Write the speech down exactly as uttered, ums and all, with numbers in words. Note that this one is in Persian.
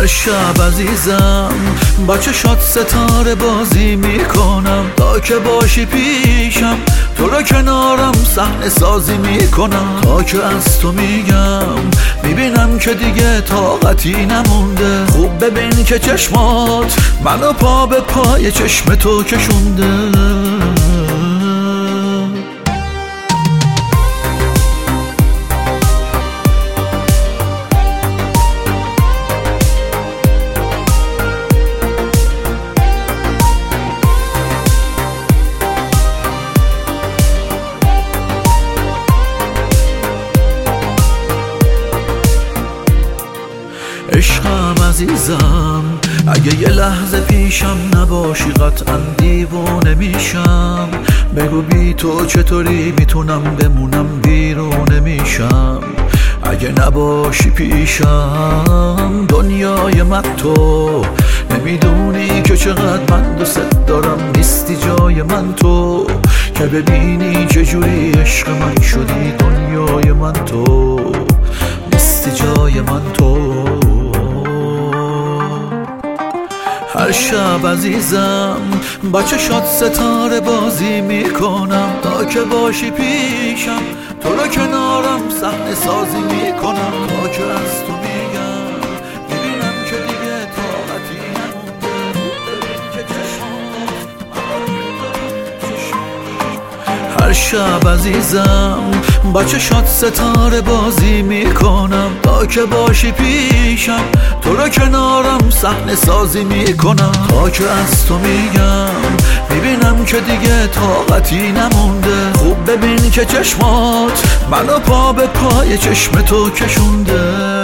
هر شب عزیزم با چشات ستاره بازی میکنم، تا که باشی پیشم تو رو کنارم صحنه سازی میکنم. تا که از تو میگم میبینم که دیگه طاقتی نمونده. خوب ببین که چشمات منو پا به پای چشم تو کشونده. عشقم عزیزم اگه یه لحظه پیشم نباشی قطعا دیوونه میشم. بگو بی تو چطوری میتونم بمونم بیرونه میشم. اگه نباشی پیشم دنیای من تو نمیدونی که چقدر من دوست دارم. نیستی جای من تو که ببینی چجوری عشق من شدی. دنیای من تو نیستی جای من تو. هر شب عزیزم با چشات ستاره بازی میکنم، تا که باشی پیشم تو رو کنارم صحنه سازی میکنم. تا که از تو میگم میبینم که دیگه طاقتی نمونده. که چشمات هر شب عزیزم با چشات ستاره بازی میکنم، تا که باشی پیشم تو رو کنارم صحنه سازی میکنم. تا که از تو میگم میبینم که دیگه طاقتی نمونده. خوب ببین که چشمات منو پا به پای چشم تو کشونده.